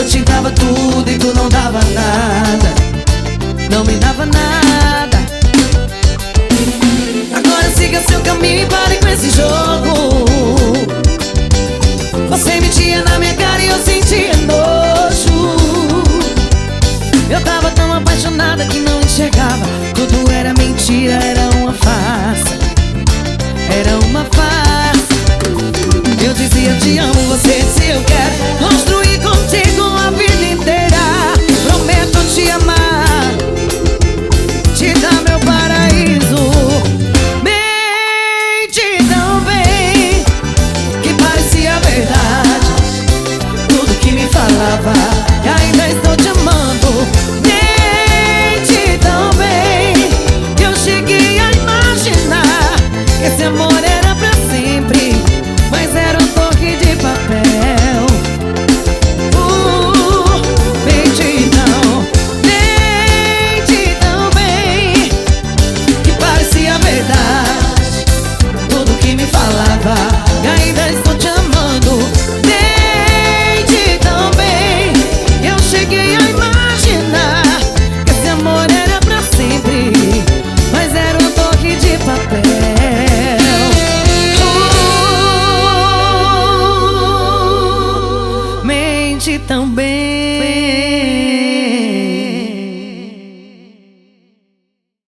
Eu te dava tudo e tu não dava nada. Não me dava nada. Agora siga seu caminho e pare com esse jogo. Você mentia na minha cara e eu sentia nojo. Eu tava tão apaixonada que não enxergava. Tudo era mentira, era uma farsa. Era uma farsa. Eu dizia te amo, você dizia eu quero construir contigo a vida inteira. Prometo te amar, te dar meu paraíso. Mente tão bem que parecia verdade tudo que me falava, e ainda estou te amando. Mente tão bem que eu cheguei a imaginar que esse amor era pra sempre, mas era um toque de papel. Mente tão bem que parecia verdade tudo que me falava, e ainda estou te amando. Mente tão bem que eu cheguei a imaginar que esse amor era pra sempre, mas era um toque de papel. Mente tão bem.